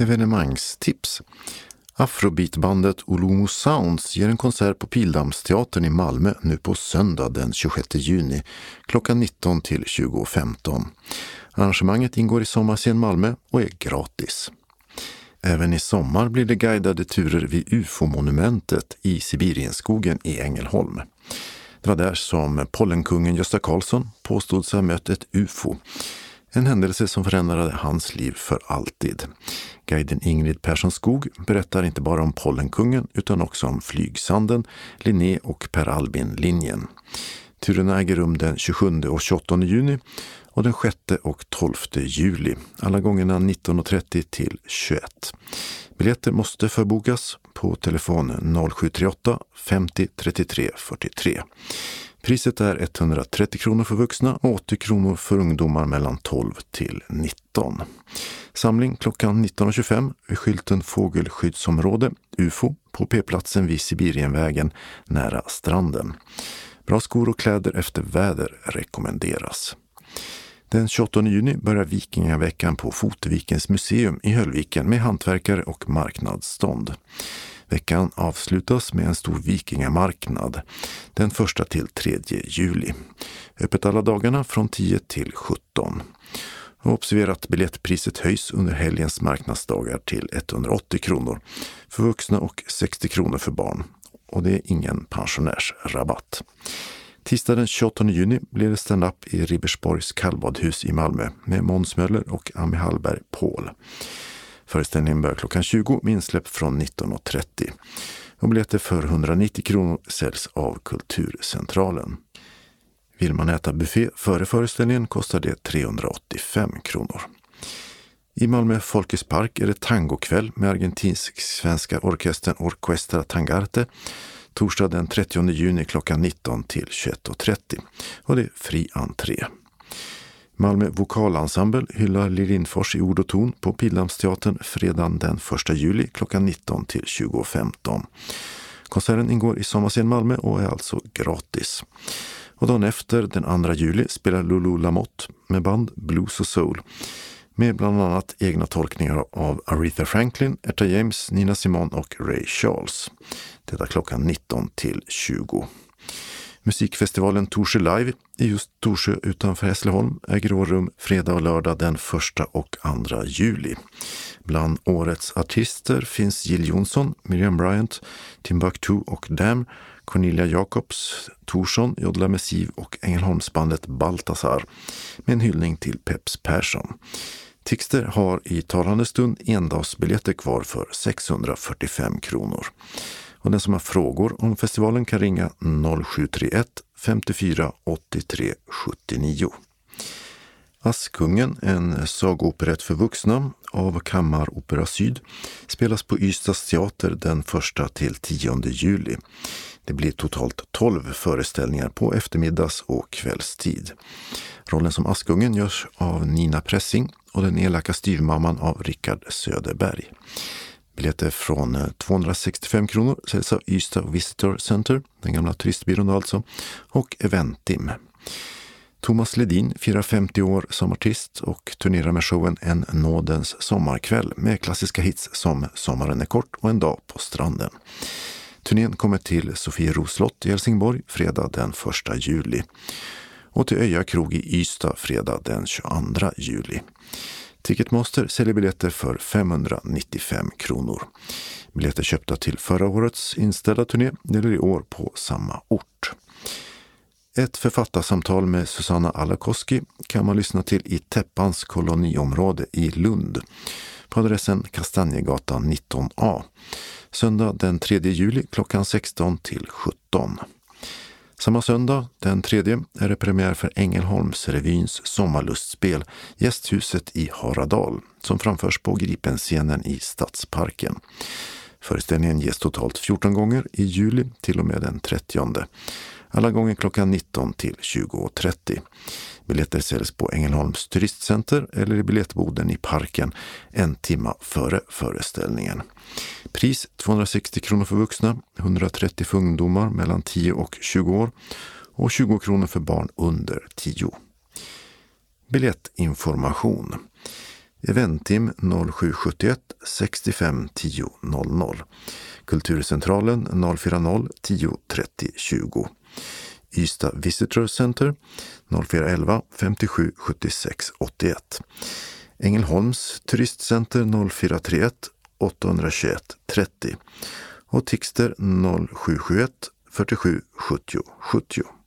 Evenemangstips. Afrobeatbandet Olumo Sounds ger en konsert på Pildammsteatern i Malmö nu på söndag den 26 juni klockan 19 till 20.15. Arrangemanget ingår i Sommarscen Malmö och är gratis. Även i sommar blir det guidade turer vid UFO-monumentet i Sibirienskogen i Ängelholm. Det var där som pollenkungen Gösta Karlsson påstod ha mött ett UFO. En händelse som förändrade hans liv för alltid. Guiden Ingrid Persson Skog berättar inte bara om pollenkungen utan också om flygsanden, Linné och Per Albin-linjen. Turerna äger rum den 27 och 28 juni och den 6 och 12 juli. Alla gångerna 19.30 till 21. Biljetter måste förbokas på telefon 0738 50 33 43. Priset är 130 kronor för vuxna och 80 kronor för ungdomar mellan 12 till 19. Samling klockan 19.25 vid skylten Fågelskyddsområde UFO på P-platsen vid Sibirienvägen nära stranden. Bra skor och kläder efter väder rekommenderas. Den 28 juni börjar Vikingaveckan på Fotevikens museum i Höllviken med hantverkare och marknadsstånd. Veckan avslutas med en stor vikingamarknad den 1 till 3 juli. Öppet alla dagarna från 10 till 17. Och observera att biljettpriset höjs under helgens marknadsdagar till 180 kronor för vuxna och 60 kronor för barn. Och det är ingen pensionärsrabatt. Tisdag den 28 juni blir det stand-up i Ribersborgs kallbadhus i Malmö med Måns Möller och Ami Hallberg Paul. Föreställningen börjar klockan 20 med insläpp från 19.30. Och biljetter för 190 kronor säljs av Kulturcentralen. Vill man äta buffé före föreställningen kostar det 385 kronor. I Malmö Folkets Park är det tangokväll med argentinsk-svenska orkestern Orquestra Tangarte torsdag den 30 juni klockan 19 till 21.30 och det är fri entré. Malmö vokalensemble hyllar Lill Lindfors i ord och ton på Pildammsteatern fredagen den 1 juli klockan 19 till 20.15. Konserten ingår i Sommarscen Malmö och är alltså gratis. Och dagen efter den 2 juli spelar Lulu Lamotte med band Blues och Soul med bland annat egna tolkningar av Aretha Franklin, Etta James, Nina Simone och Ray Charles. Detta klockan 19 till 20. Musikfestivalen Torsjö Live i just Torsjö utanför Hässleholm äger rum fredag och lördag den 1 och 2 juli. Bland årets artister finns Jill Johnson, Miriam Bryant, Timbuktu och Dam, Cornelia Jacobs, Torsson, Jodla Messiv och Ängelholmsbandet Baltasar med en hyllning till Peps Persson. Tixter har i talande stund endagsbiljetter kvar för 645 kronor. Och den som har frågor om festivalen kan ringa 0731 54 83 79. Askungen, en sagooperett för vuxna av Kammaropera Syd, spelas på Ystads teater den 1 till 10 juli. Det blir totalt 12 föreställningar på eftermiddags- och kvällstid. Rollen som Askungen görs av Nina Pressing och den elaka styvmamman av Rickard Söderberg. Biljetter från 265 kronor säljs av Ystad Visitor Center, den gamla turistbyrån alltså, och Eventim. Thomas Ledin firar 50 år som artist och turnerar med showen En nådens sommarkväll med klassiska hits som Sommaren är kort och En dag på stranden. Turnén kommer till Sofie slott i Helsingborg fredag den 1 juli och till Öja krog i Ystad fredag den 22 juli. Ticketmaster säljer biljetter för 595 kronor. Biljetter köpta till förra årets inställda turné gäller i år på samma ort. Ett författarsamtal med Susanna Alakoski kan man lyssna till i Täppans koloniområde i Lund på adressen Kastanjegatan 19A. Söndag den 3 juli klockan 16 till 17. Samma söndag, den 3, är det premiär för Ängelholms revyns sommarlustspel Gästhuset i Haradal som framförs på Gripenscenen i Stadsparken. Föreställningen ges totalt 14 gånger i juli till och med den 30. Alla gånger klockan 19 till 20.30. Biljetter säljs på Ängelholms turistcenter eller i biljettboden i parken en timme före föreställningen. Pris 260 kronor för vuxna, 130 för ungdomar mellan 10 och 20 år och 20 kronor för barn under 10. Biljettinformation. Eventim 0771 65 10 00. Kulturcentralen 040 10 30 20. Ystad Visitor Center 0411 57 76 81. Ängelholms turistcenter 0431 821 30 och Tixter 0771 47 70 70.